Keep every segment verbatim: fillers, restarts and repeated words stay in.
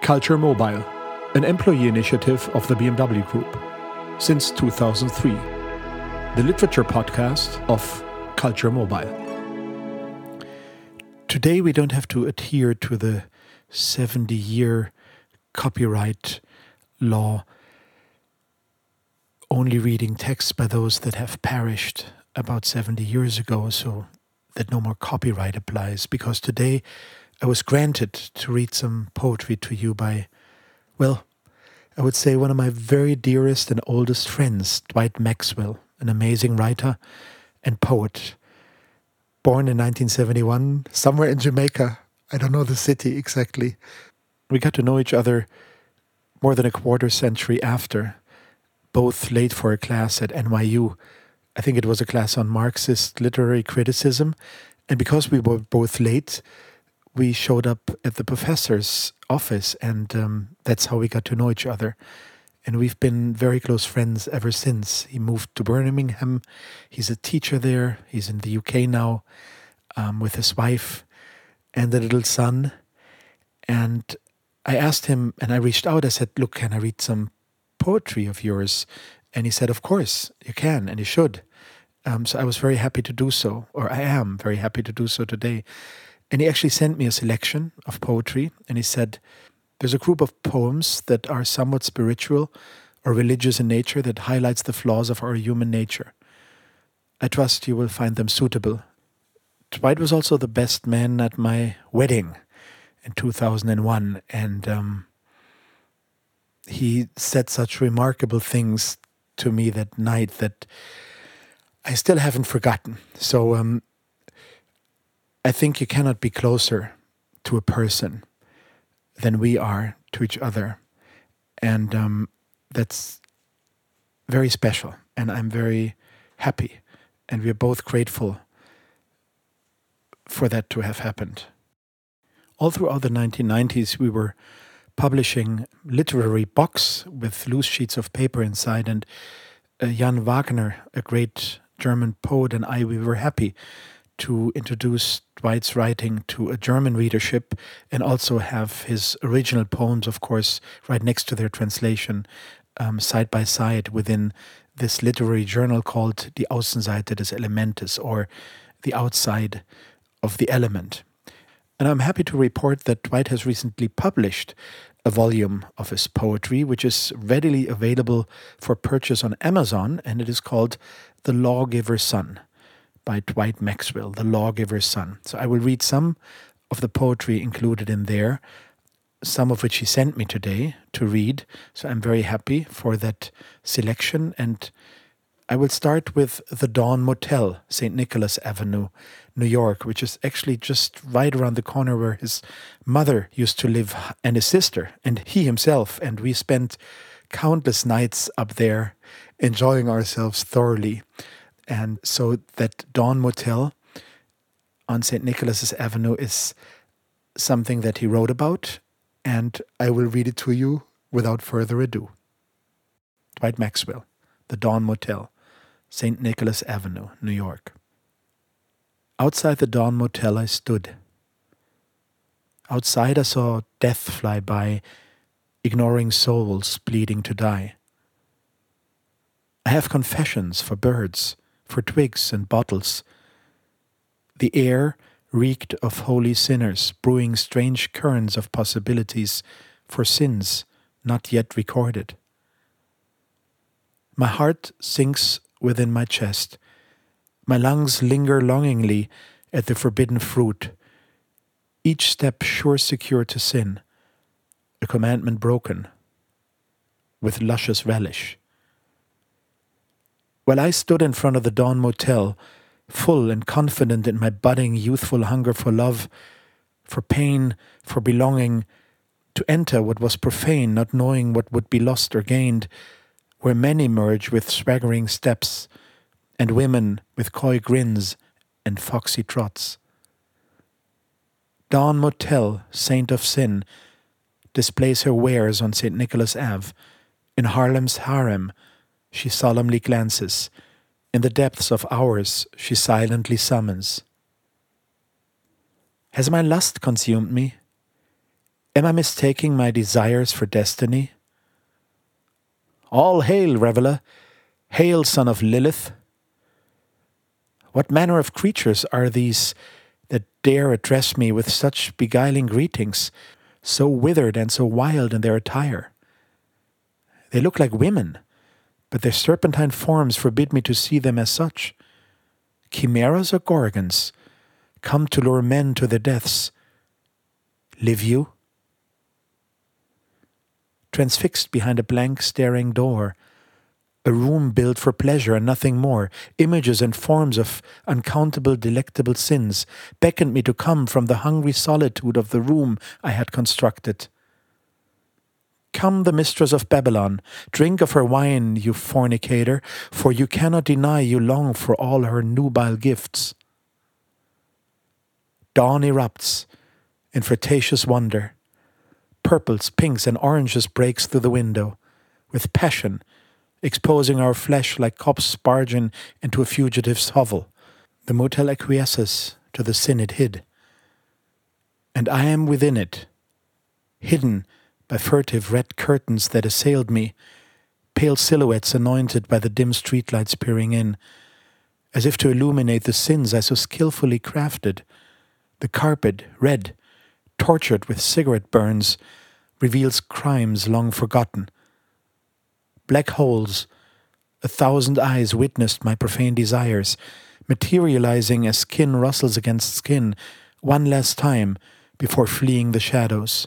Culture Mobile, an employee initiative of the B M W Group, since two thousand three, the literature podcast of Culture Mobile. Today we don't have to adhere to the seventy-year copyright law, only reading texts by those that have perished about seventy years ago, so that no more copyright applies, because today I was granted to read some poetry to you by, well, I would say one of my very dearest and oldest friends, Dwight Maxwell, an amazing writer and poet. Born in nineteen seventy-one, somewhere in Jamaica. I don't know the city exactly. We got to know each other more than a quarter century after, both late for a class at N Y U. I think it was a class on Marxist literary criticism. And because we were both late, we showed up at the professor's office, and um, that's how we got to know each other. And we've been very close friends ever since. He moved to Birmingham. He's a teacher there. He's in the U K now um, with his wife and a little son. And I asked him, and I reached out, I said, look, can I read some poetry of yours? And he said, of course, you can, and you should. Um, so I was very happy to do so, or I am very happy to do so today. And he actually sent me a selection of poetry, and he said, there's a group of poems that are somewhat spiritual or religious in nature that highlights the flaws of our human nature. I trust you will find them suitable. Dwight was also the best man at my wedding in two thousand one, and um, he said such remarkable things to me that night that I still haven't forgotten. So um, I think you cannot be closer to a person than we are to each other. And um, that's very special. And I'm very happy. And we're both grateful for that to have happened. All throughout the nineteen nineties, we were publishing literary box with loose sheets of paper inside. And uh, Jan Wagner, a great German poet, and I, we were happy to introduce Dwight's writing to a German readership and also have his original poems, of course, right next to their translation, um, side by side within this literary journal called Die Außenseite des Elementes, or The Outside of the Element. And I'm happy to report that Dwight has recently published a volume of his poetry, which is readily available for purchase on Amazon, and it is called The Lawgiver's Son, by Dwight Maxwell, The Lawgiver's Son. So I will read some of the poetry included in there, some of which he sent me today to read. So I'm very happy for that selection. And I will start with The Dawn Motel, Saint Nicholas Avenue, New York, which is actually just right around the corner where his mother used to live, and his sister, and he himself. And we spent countless nights up there enjoying ourselves thoroughly. And so that Dawn Motel on Saint Nicholas's Avenue is something that he wrote about, and I will read it to you without further ado. Dwight Maxwell, The Dawn Motel, Saint Nicholas Avenue, New York. Outside the Dawn Motel I stood. Outside I saw death fly by, ignoring souls bleeding to die. I have confessions for birds, for twigs and bottles. The air reeked of holy sinners, brewing strange currents of possibilities for sins not yet recorded. My heart sinks within my chest. My lungs linger longingly at the forbidden fruit, each step sure secure to sin, a commandment broken, with luscious relish. While I stood in front of the Dawn Motel, full and confident in my budding youthful hunger for love, for pain, for belonging, to enter what was profane, not knowing what would be lost or gained, where men emerge with swaggering steps, and women with coy grins and foxy trots. Dawn Motel, saint of sin, displays her wares on Saint Nicholas Ave. In Harlem's harem, she solemnly glances. In the depths of hours, she silently summons. Has my lust consumed me? Am I mistaking my desires for destiny? All hail, reveller! Hail, son of Lilith! What manner of creatures are these that dare address me with such beguiling greetings, so withered and so wild in their attire? They look like women, but their serpentine forms forbid me to see them as such. Chimeras or gorgons, come to lure men to their deaths. Live you? Transfixed behind a blank staring door, a room built for pleasure and nothing more, images and forms of uncountable delectable sins beckoned me to come from the hungry solitude of the room I had constructed. Come, the mistress of Babylon, drink of her wine, you fornicator, for you cannot deny you long for all her nubile gifts. Dawn erupts in flirtatious wonder. Purples, pinks, and oranges breaks through the window, with passion, exposing our flesh like cops barging into a fugitive's hovel. The motel acquiesces to the sin it hid. And I am within it, hidden by furtive red curtains that assailed me, pale silhouettes anointed by the dim streetlights peering in, as if to illuminate the sins I so skillfully crafted. The carpet, red, tortured with cigarette burns, reveals crimes long forgotten. Black holes, a thousand eyes witnessed my profane desires, materializing as skin rustles against skin, one last time before fleeing the shadows.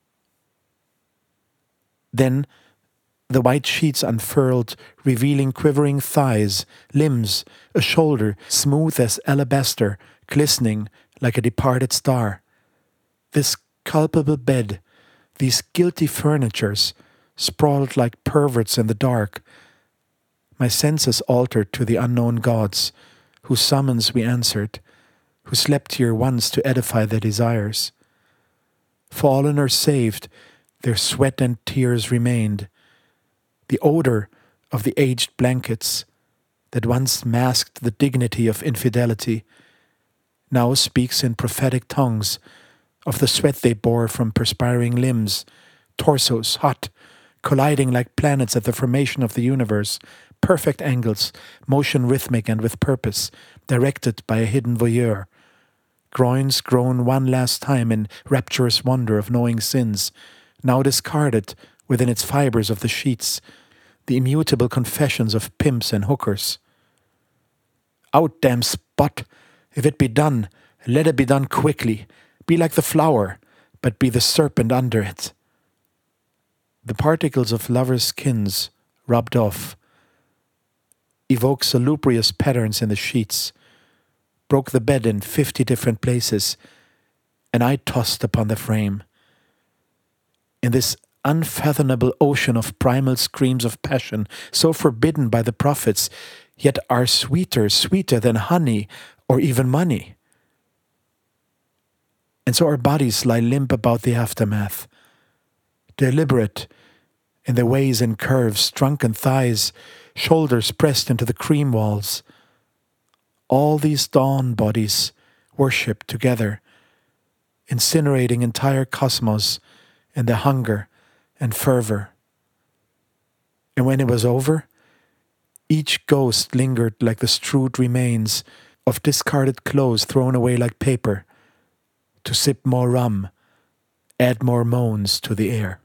Then the white sheets unfurled, revealing quivering thighs, limbs, a shoulder smooth as alabaster, glistening like a departed star. This culpable bed, these guilty furnitures, sprawled like perverts in the dark. My senses altered to the unknown gods, whose summons we answered, who slept here once to edify their desires. Fallen or saved, their sweat and tears remained. The odor of the aged blankets that once masked the dignity of infidelity now speaks in prophetic tongues of the sweat they bore from perspiring limbs, torsos hot, colliding like planets at the formation of the universe, perfect angles, motion rhythmic and with purpose, directed by a hidden voyeur. Groins grown one last time in rapturous wonder of knowing sins, now discarded within its fibers of the sheets, the immutable confessions of pimps and hookers. Out, damn spot! If it be done, let it be done quickly. Be like the flower, but be the serpent under it. The particles of lovers' skins, rubbed off, evoke salubrious patterns in the sheets, broke the bed in fifty different places, and I tossed upon the frame. In this unfathomable ocean of primal screams of passion, so forbidden by the prophets, yet are sweeter, sweeter than honey or even money. And so our bodies lie limp about the aftermath, deliberate in their ways and curves, drunken thighs, shoulders pressed into the cream walls. All these dawn bodies worship together, incinerating entire cosmos in their hunger and fervor. And when it was over, each ghost lingered like the strewed remains of discarded clothes thrown away like paper, to sip more rum, add more moans to the air.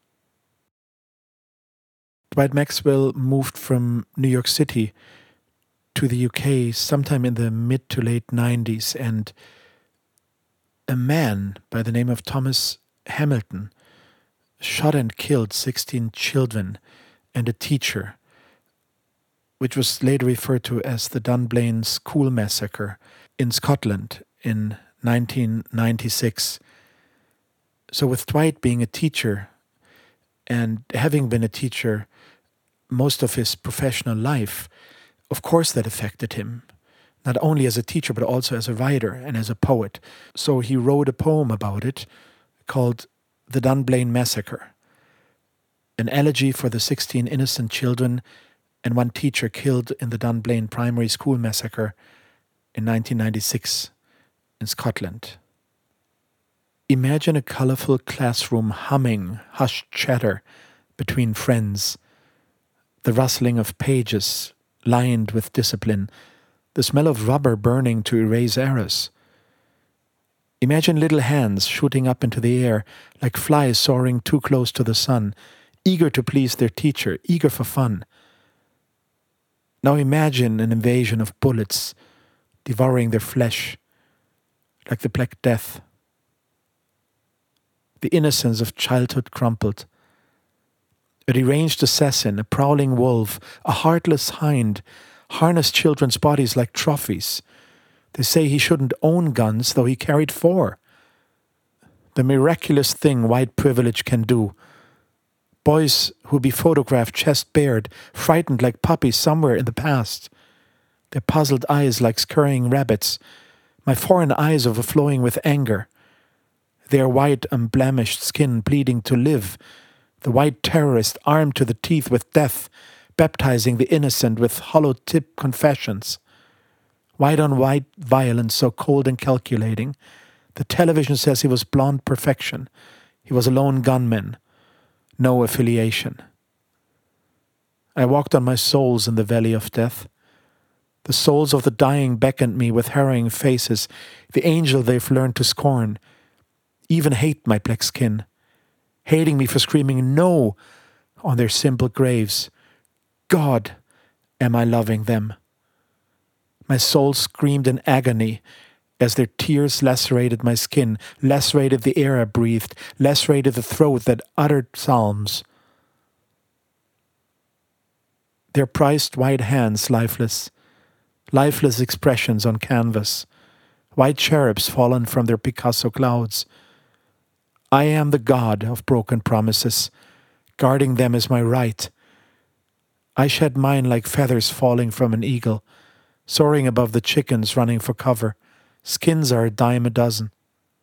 Dwight Maxwell moved from New York City to the U K sometime in the mid to late nineties, and a man by the name of Thomas Hamilton shot and killed sixteen children and a teacher, which was later referred to as the Dunblane School Massacre in Scotland in nineteen ninety-six. So with Dwight being a teacher and having been a teacher most of his professional life, of course that affected him, not only as a teacher but also as a writer and as a poet. So he wrote a poem about it called The Dunblane Massacre, an elegy for the sixteen innocent children and one teacher killed in the Dunblane Primary School Massacre in nineteen ninety-six in Scotland. Imagine a colorful classroom humming hushed chatter between friends, the rustling of pages lined with discipline, the smell of rubber burning to erase errors. Imagine little hands shooting up into the air like flies soaring too close to the sun, eager to please their teacher, eager for fun. Now imagine an invasion of bullets devouring their flesh like the Black Death. The innocence of childhood crumpled. A deranged assassin, a prowling wolf, a heartless hind, harnessed children's bodies like trophies. They say he shouldn't own guns, though he carried four. The miraculous thing white privilege can do. Boys who be photographed chest bared, frightened like puppies somewhere in the past. Their puzzled eyes like scurrying rabbits, my foreign eyes overflowing with anger. Their white, unblemished skin bleeding to live. The white terrorist armed to the teeth with death, baptizing the innocent with hollow-tip confessions. White-on-white violence so cold and calculating. The television says he was blonde perfection. He was a lone gunman. No affiliation. I walked on my souls in the valley of death. The souls of the dying beckoned me with harrowing faces, the angel they've learned to scorn, even hate my black skin, hating me for screaming no on their simple graves. God, am I loving them? My soul screamed in agony as their tears lacerated my skin, lacerated the air I breathed, lacerated the throat that uttered psalms. Their prized white hands lifeless, lifeless expressions on canvas, white cherubs fallen from their Picasso clouds. I am the God of broken promises. Guarding them is my right. I shed mine like feathers falling from an eagle, soaring above the chickens running for cover. Skins are a dime a dozen.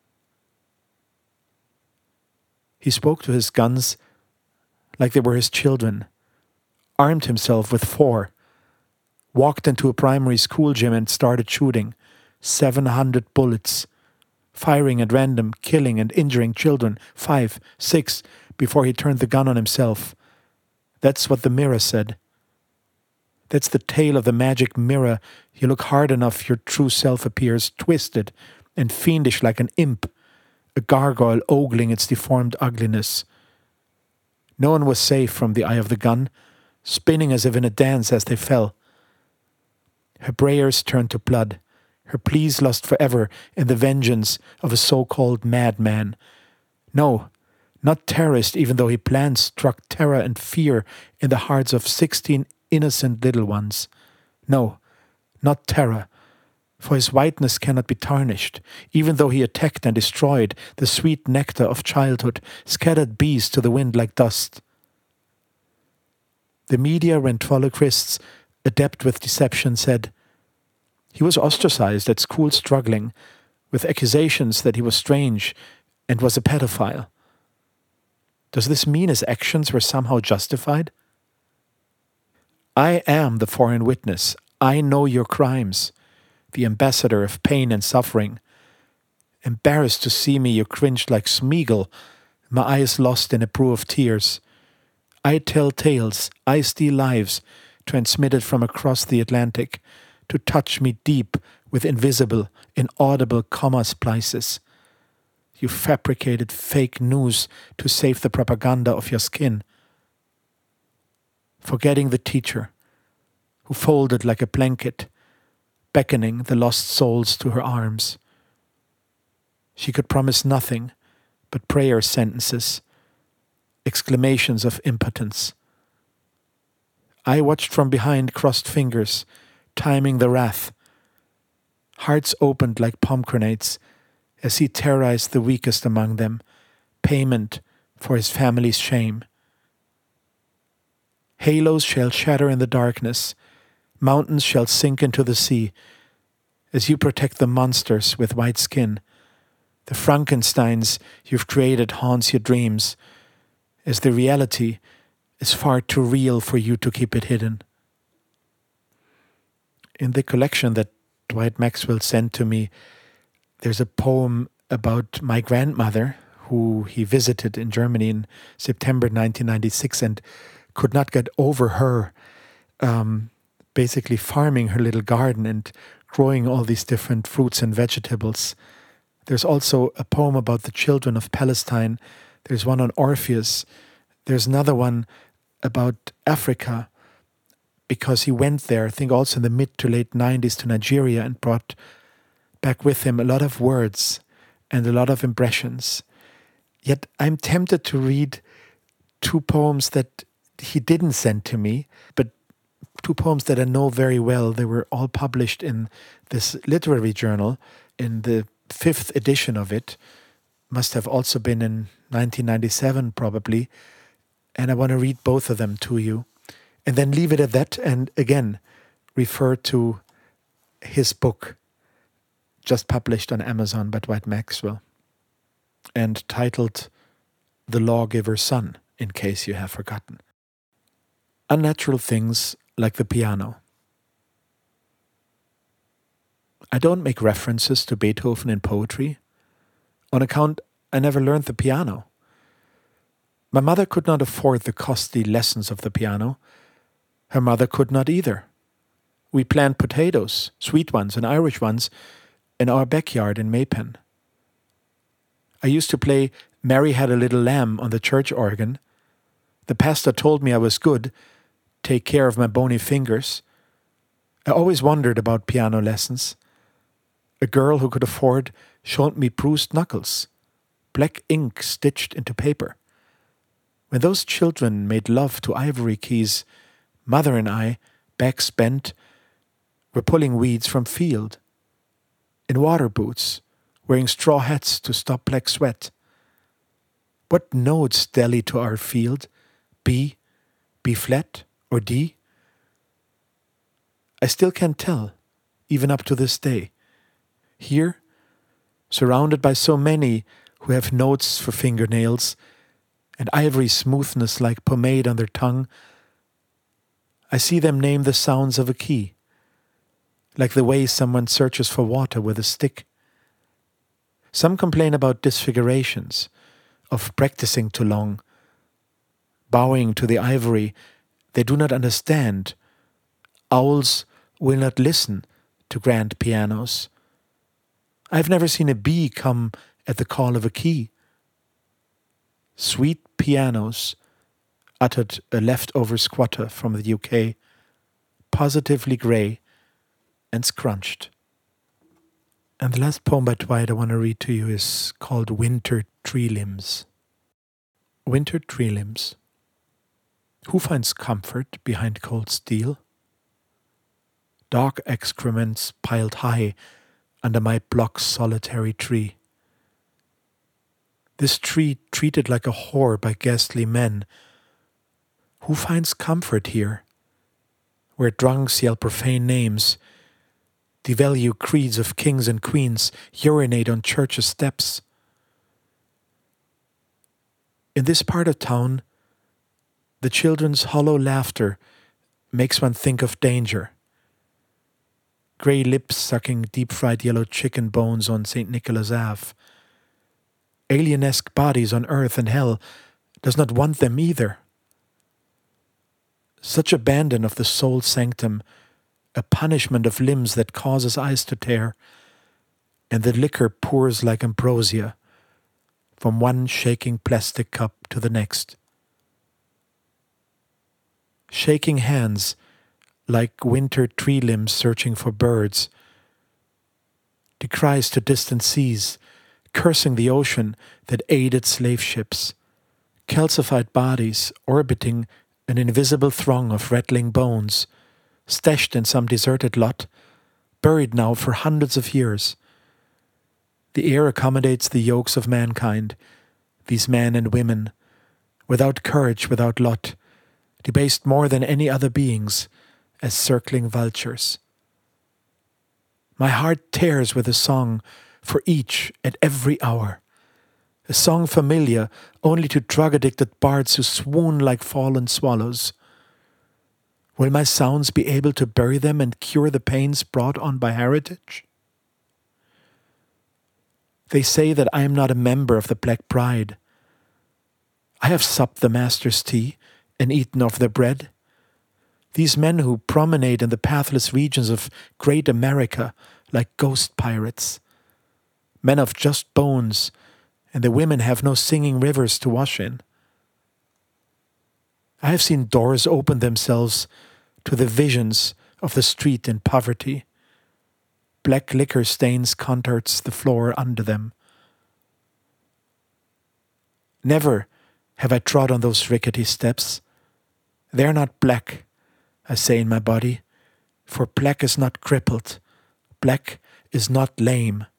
He spoke to his guns like they were his children, armed himself with four, walked into a primary school gym and started shooting. Seven hundred bullets, firing at random, killing and injuring children, five, six, before he turned the gun on himself. That's what the mirror said. That's the tale of the magic mirror. You look hard enough, your true self appears twisted and fiendish like an imp, a gargoyle ogling its deformed ugliness. No one was safe from the eye of the gun, spinning as if in a dance as they fell. Her prayers turned to blood, her pleas lost forever in the vengeance of a so-called madman. No, not terrorist, even though he planned struck terror and fear in the hearts of sixteen innocent little ones. No, not terror, for his whiteness cannot be tarnished, even though he attacked and destroyed the sweet nectar of childhood, scattered bees to the wind like dust. The media ventriloquists, adept with deception, said he was ostracized at school, struggling with accusations that he was strange and was a pedophile. Does this mean his actions were somehow justified? I am the foreign witness. I know your crimes, the ambassador of pain and suffering. Embarrassed to see me, you cringed like Smeagol, my eyes lost in a brew of tears. I tell tales, I steal lives, transmitted from across the Atlantic, to touch me deep with invisible, inaudible comma splices. You fabricated fake news to save the propaganda of your skin. Forgetting the teacher, who folded like a blanket, beckoning the lost souls to her arms. She could promise nothing but prayer sentences, exclamations of impotence. I watched from behind crossed fingers, timing the wrath. Hearts opened like pomegranates as he terrorized the weakest among them, payment for his family's shame. Halos shall shatter in the darkness, mountains shall sink into the sea, as you protect the monsters with white skin. The Frankensteins you've created haunts your dreams, as the reality is far too real for you to keep it hidden. In the collection that Dwight Maxwell sent to me, there's a poem about my grandmother, who he visited in Germany in September nineteen ninety-six and could not get over her um, basically farming her little garden and growing all these different fruits and vegetables. There's also a poem about the children of Palestine. There's one on Orpheus. There's another one about Africa, because he went there, I think also in the mid to late nineties, to Nigeria and brought back with him a lot of words and a lot of impressions. Yet I'm tempted to read two poems that he didn't send to me, but two poems that I know very well. They were all published in this literary journal, in the fifth edition of it. Must have also been in nineteen ninety-seven probably. And I want to read both of them to you. And then leave it at that, and again, refer to his book, just published on Amazon by Dwight Maxwell, and titled The Lawgiver's Son, in case you have forgotten. Unnatural things like the piano. I don't make references to Beethoven in poetry, on account I never learned the piano. My mother could not afford the costly lessons of the piano. Her mother could not either. We planted potatoes, sweet ones and Irish ones, in our backyard in Maypen. I used to play Mary Had a Little Lamb on the church organ. The pastor told me I was good, take care of my bony fingers. I always wondered about piano lessons. A girl who could afford showed me bruised knuckles, black ink stitched into paper. When those children made love to ivory keys, mother and I, backs bent, were pulling weeds from field. In water boots, wearing straw hats to stop black sweat. What notes dally to our field? B, B flat, or D? I still can't tell, even up to this day. Here, surrounded by so many who have notes for fingernails, and ivory smoothness like pomade on their tongue, I see them name the sounds of a key, like the way someone searches for water with a stick. Some complain about disfigurations, of practicing too long, bowing to the ivory they do not understand. Owls will not listen to grand pianos. I've never seen a bee come at the call of a key. Sweet pianos, uttered a leftover squatter from the U K, positively grey and scrunched. And the last poem by Dwight I want to read to you is called Winter Tree Limbs. Winter tree limbs. Who finds comfort behind cold steel? Dog excrements piled high under my block's solitary tree. This tree treated like a whore by ghastly men. Who finds comfort here, where drunks yell profane names, devalue creeds of kings and queens, urinate on churches' steps? In this part of town, the children's hollow laughter makes one think of danger. Grey lips sucking deep-fried yellow chicken bones on Saint Nicholas Avenue. Alienesque bodies on earth and hell does not want them either. Such abandon of the soul sanctum, a punishment of limbs that causes eyes to tear, and the liquor pours like ambrosia from one shaking plastic cup to the next. Shaking hands like winter tree limbs searching for birds, decries to distant seas, cursing the ocean that aided slave ships, calcified bodies orbiting an invisible throng of rattling bones, stashed in some deserted lot, buried now for hundreds of years. The air accommodates the yokes of mankind, these men and women, without courage, without lot, debased more than any other beings, as circling vultures. My heart tears with a song for each at every hour, a song familiar only to drug-addicted bards who swoon like fallen swallows. Will my sounds be able to bury them and cure the pains brought on by heritage? They say that I am not a member of the Black Bride. I have supped the master's tea and eaten of their bread. These men who promenade in the pathless regions of great America like ghost pirates, men of just bones, and the women have no singing rivers to wash in. I have seen doors open themselves to the visions of the street in poverty. Black liquor stains contours the floor under them. Never have I trod on those rickety steps. They are not black, I say in my body, for black is not crippled, black is not lame.